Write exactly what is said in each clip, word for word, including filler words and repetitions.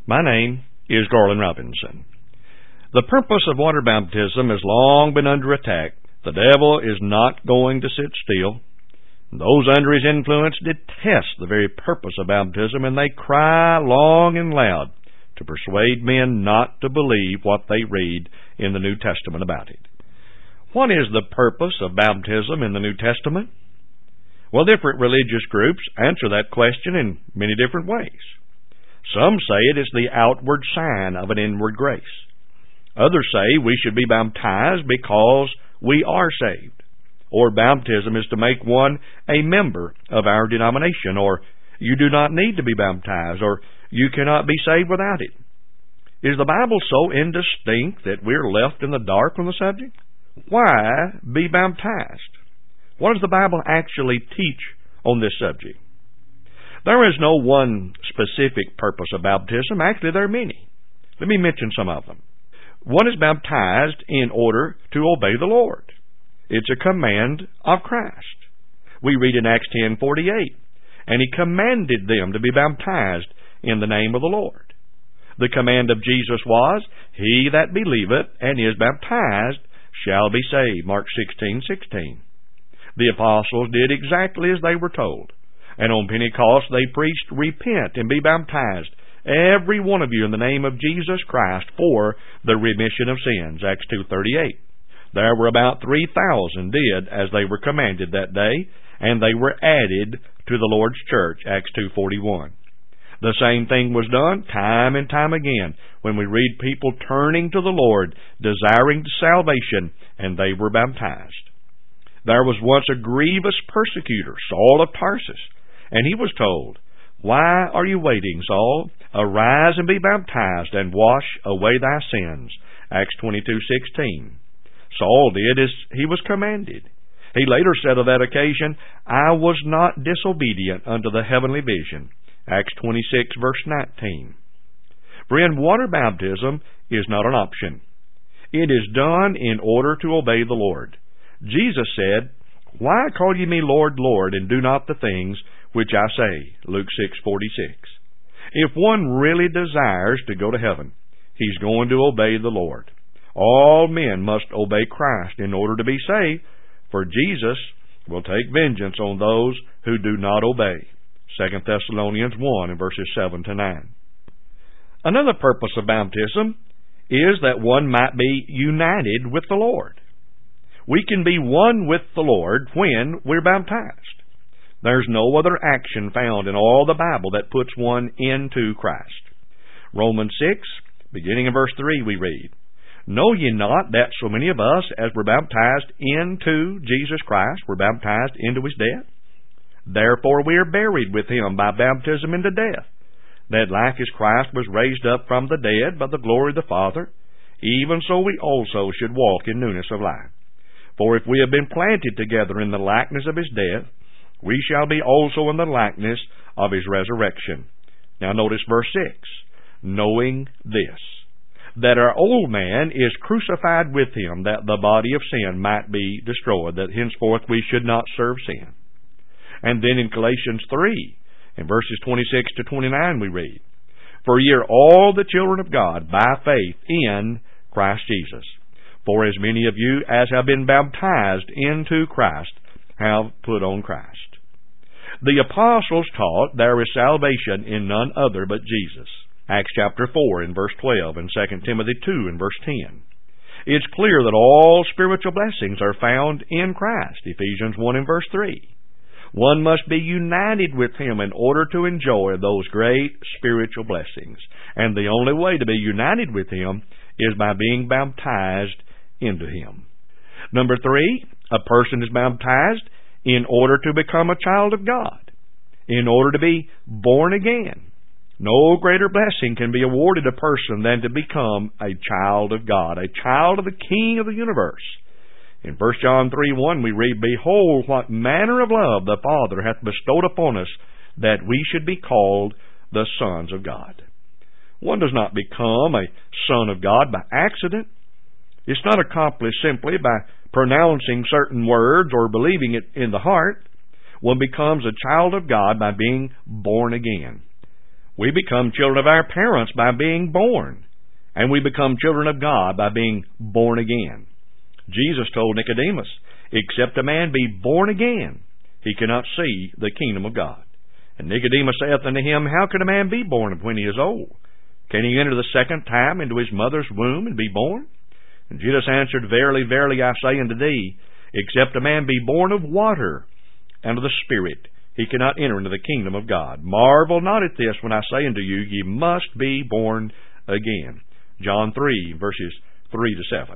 My name is Garland Robinson. The purpose of water baptism has long been under attack. The devil is not going to sit still. Those under his influence detest the very purpose of baptism, and they cry long and loud to persuade men not to believe what they read in the New Testament about it. What is the purpose of baptism in the New Testament? Well, different religious groups answer that question in many different ways. Some say it is the outward sign of an inward grace. Others say we should be baptized because we are saved. Or baptism is to make one a member of our denomination, or you do not need to be baptized, or you cannot be saved without it. Is the Bible so indistinct that we're left in the dark on the subject? Why be baptized? What does the Bible actually teach on this subject? There is no one specific purpose of baptism. Actually, there are many. Let me mention some of them. One is baptized in order to obey the Lord. It's a command of Christ. We read in Acts ten forty-eight, and He commanded them to be baptized in the name of the Lord. The command of Jesus was, He that believeth and is baptized shall be saved. Mark sixteen sixteen. The apostles did exactly as they were told. And on Pentecost they preached, repent and be baptized, every one of you, in the name of Jesus Christ for the remission of sins. Acts two thirty-eight. There were about three thousand did as they were commanded that day, and they were added to the Lord's church. Acts two forty-one. The same thing was done time and time again when we read people turning to the Lord, desiring salvation, and they were baptized. There was once a grievous persecutor, Saul of Tarsus, and he was told, Why are you waiting, Saul? Arise and be baptized, and wash away thy sins. Acts twenty-two sixteen. Saul did as he was commanded. He later said of that occasion, I was not disobedient unto the heavenly vision. Acts twenty-six verse nineteen. Friend, water baptism is not an option. It is done in order to obey the Lord. Jesus said, Why call ye me Lord, Lord, and do not the things which I say? Luke six forty-six. If one really desires to go to heaven, he's going to obey the Lord. All men must obey Christ in order to be saved, for Jesus will take vengeance on those who do not obey. Second Thessalonians one and verses seven to nine. Another purpose of baptism is that one might be united with the Lord. We can be one with the Lord when we're baptized. There's no other action found in all the Bible that puts one into Christ. Romans six, beginning in verse three, we read, Know ye not that so many of us, as were baptized into Jesus Christ, were baptized into His death? Therefore we are buried with Him by baptism into death, that like as Christ was raised up from the dead by the glory of the Father, even so we also should walk in newness of life. For if we have been planted together in the likeness of His death, we shall be also in the likeness of His resurrection. Now notice verse six. Knowing this, that our old man is crucified with Him, that the body of sin might be destroyed, that henceforth we should not serve sin. And then in Galatians three, in verses twenty-six to twenty-nine, we read, For ye are all the children of God by faith in Christ Jesus. For as many of you as have been baptized into Christ have put on Christ. The apostles taught there is salvation in none other but Jesus. Acts chapter four in verse twelve and Second Timothy two in verse ten. It's clear that all spiritual blessings are found in Christ. Ephesians one in verse three. One must be united with Him in order to enjoy those great spiritual blessings. And the only way to be united with Him is by being baptized into Him. Number three, a person is baptized in order to become a child of God, in order to be born again. No greater blessing can be awarded a person than to become a child of God, a child of the King of the universe. In First John three one we read, Behold, what manner of love the Father hath bestowed upon us, that we should be called the sons of God. One does not become a son of God by accident. It's not accomplished simply by pronouncing certain words or believing it in the heart. One becomes a child of God by being born again. We become children of our parents by being born, and we become children of God by being born again. Jesus told Nicodemus, "Except a man be born again, he cannot see the kingdom of God." And Nicodemus saith unto him, "How can a man be born when he is old? Can he enter the second time into his mother's womb and be born?" And Jesus answered, "Verily, verily, I say unto thee, except a man be born of water and of the Spirit, he cannot enter into the kingdom of God. Marvel not at this when I say unto you, ye must be born again." John three, verses three to seven.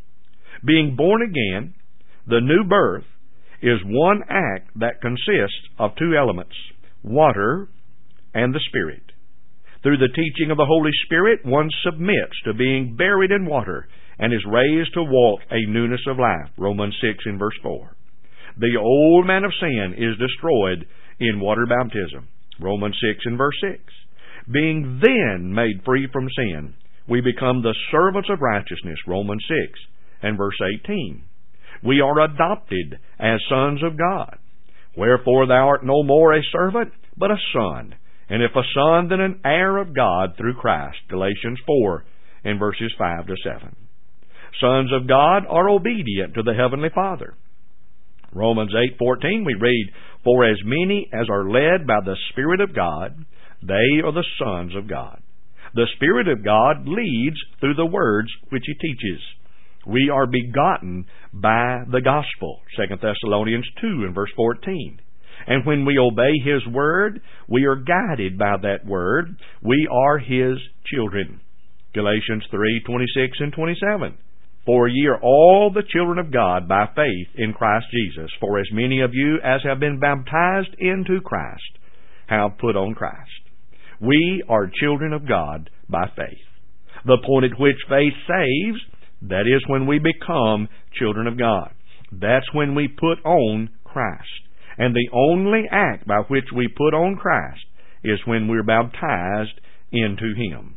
Being born again, the new birth, is one act that consists of two elements, water and the Spirit. Through the teaching of the Holy Spirit, one submits to being buried in water and is raised to walk a newness of life. Romans six and verse four. The old man of sin is destroyed in water baptism. Romans six and verse six. Being then made free from sin, we become the servants of righteousness. Romans six and verse eighteen. We are adopted as sons of God. Wherefore thou art no more a servant, but a son. And if a son, then an heir of God through Christ. Galatians four and verses five to seven. Sons of God are obedient to the Heavenly Father. Romans eight fourteen we read, "For as many as are led by the Spirit of God, they are the sons of God." The Spirit of God leads through the words which He teaches. We are begotten by the gospel. Second Thessalonians two and verse fourteen. And when we obey His word, we are guided by that word. We are His children. Galatians three twenty-six and twenty-seven. "For ye are all the children of God by faith in Christ Jesus. For as many of you as have been baptized into Christ have put on Christ." We are children of God by faith. The point at which faith saves, that is when we become children of God. That's when we put on Christ. And the only act by which we put on Christ is when we're baptized into Him.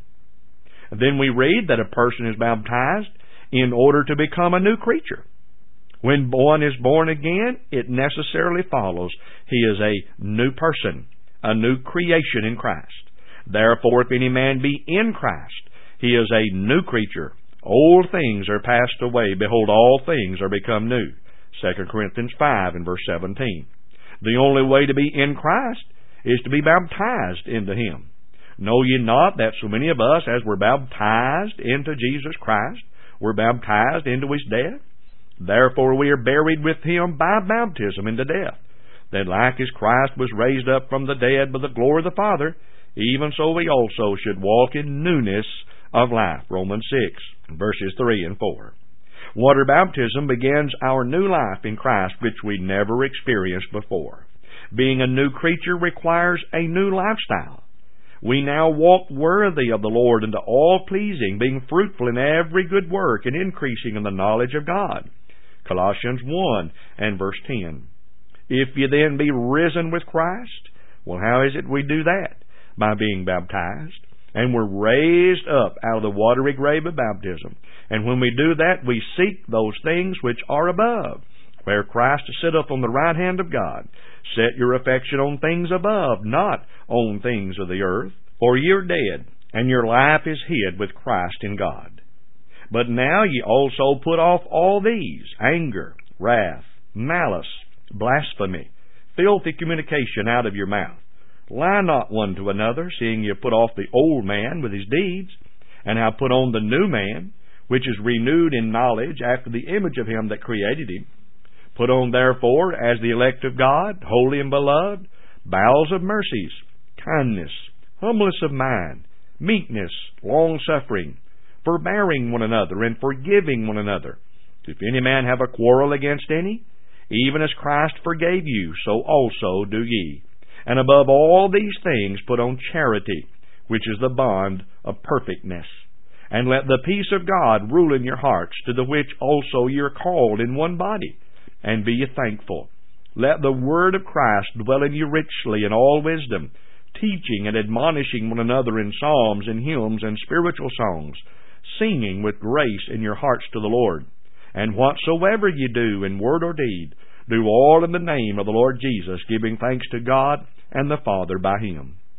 Then we read that a person is baptized in order to become a new creature. When one is born again, it necessarily follows he is a new person, a new creation in Christ. Therefore, if any man be in Christ, he is a new creature. Old things are passed away. Behold, all things are become new. Second Corinthians five and verse seventeen. The only way to be in Christ is to be baptized into Him. Know ye not that so many of us, as were baptized into Jesus Christ, were baptized into His death? Therefore we are buried with Him by baptism into death, that like as Christ was raised up from the dead by the glory of the Father, even so we also should walk in newness of life. Romans six, verses three and four. Water baptism begins our new life in Christ, which we never experienced before. Being a new creature requires a new lifestyle. We now walk worthy of the Lord unto all pleasing, being fruitful in every good work and increasing in the knowledge of God. Colossians one and verse ten. If ye then be risen with Christ, well, how is it we do that? By being baptized. And we're raised up out of the watery grave of baptism. And when we do that, we seek those things which are above, where Christ is set up on the right hand of God. Set your affection on things above, not on things of the earth. For ye are dead, and your life is hid with Christ in God. But now ye also put off all these, anger, wrath, malice, blasphemy, filthy communication out of your mouth. Lie not one to another, seeing ye have put off the old man with his deeds, and have put on the new man, which is renewed in knowledge after the image of Him that created him. Put on therefore, as the elect of God, holy and beloved, bowels of mercies, kindness, humbleness of mind, meekness, long-suffering, forbearing one another, and forgiving one another. If any man have a quarrel against any, even as Christ forgave you, so also do ye. And above all these things put on charity, which is the bond of perfectness. And let the peace of God rule in your hearts, to the which also ye are called in one body, and be ye thankful. Let the word of Christ dwell in you richly in all wisdom, teaching and admonishing one another in psalms and hymns and spiritual songs, singing with grace in your hearts to the Lord. And whatsoever ye do in word or deed, do all in the name of the Lord Jesus, giving thanks to God and the Father by Him.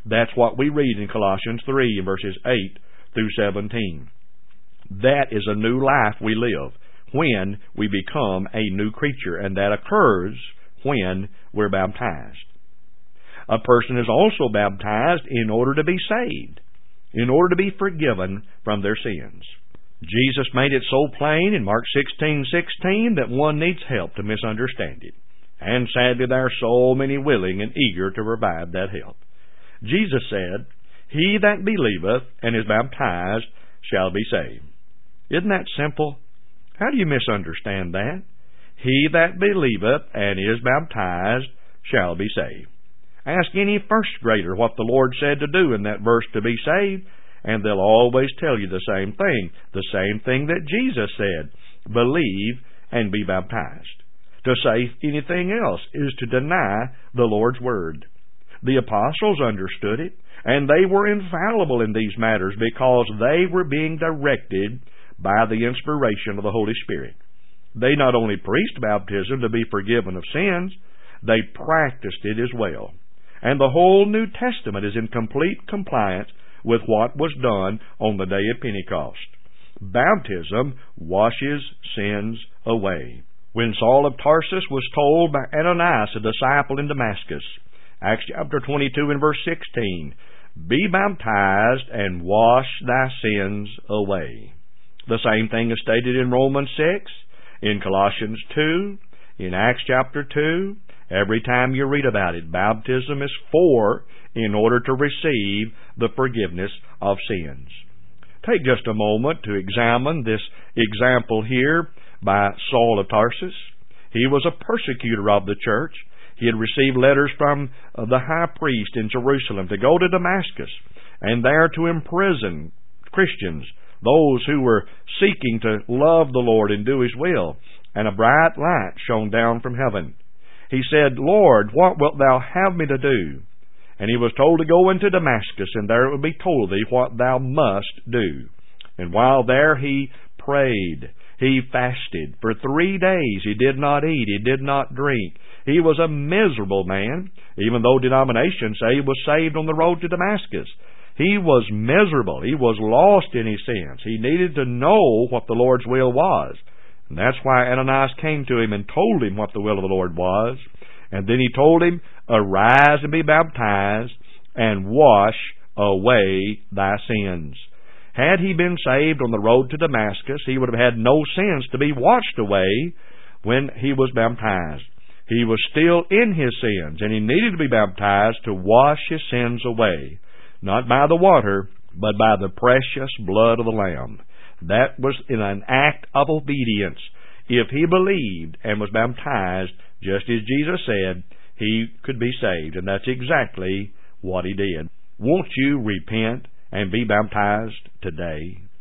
That's what we read in Colossians three, verses eight through seventeen. That is a new life we live when we become a new creature, and that occurs when we're baptized. A person is also baptized in order to be saved, in order to be forgiven from their sins. Jesus made it so plain in Mark sixteen sixteen that one needs help to misunderstand it. And sadly, there are so many willing and eager to provide that help. Jesus said, "He that believeth and is baptized shall be saved." Isn't that simple? How do you misunderstand that? He that believeth and is baptized shall be saved. Ask any first grader what the Lord said to do in that verse to be saved, and they'll always tell you the same thing, the same thing that Jesus said, believe and be baptized. To say anything else is to deny the Lord's Word. The apostles understood it, and they were infallible in these matters because they were being directed by the inspiration of the Holy Spirit. They not only preached baptism to be forgiven of sins, they practiced it as well. And the whole New Testament is in complete compliance with what was done on the day of Pentecost. Baptism washes sins away. When Saul of Tarsus was told by Ananias, a disciple in Damascus, Acts chapter twenty-two and verse sixteen, "Be baptized and wash thy sins away." The same thing is stated in Romans six, in Colossians two, in Acts chapter two. Every time you read about it, baptism is for in order to receive the forgiveness of sins. Take just a moment to examine this example here by Saul of Tarsus. He was a persecutor of the church. He had received letters from the high priest in Jerusalem to go to Damascus and there to imprison Christians, those who were seeking to love the Lord and do His will. And a bright light shone down from heaven. He said, "Lord, what wilt thou have me to do?" And he was told to go into Damascus, and there it would be told thee what thou must do. And while there he prayed, he fasted. For three days he did not eat, he did not drink. He was a miserable man, even though denominations say he was saved on the road to Damascus. He was miserable. He was lost in his sins. He needed to know what the Lord's will was. And that's why Ananias came to him and told him what the will of the Lord was. And then he told him, "Arise and be baptized, and wash away thy sins." Had he been saved on the road to Damascus, he would have had no sins to be washed away when he was baptized. He was still in his sins, and he needed to be baptized to wash his sins away, not by the water, but by the precious blood of the Lamb. That was in an act of obedience. If he believed and was baptized, just as Jesus said, he could be saved. And that's exactly what he did. Won't you repent and be baptized today?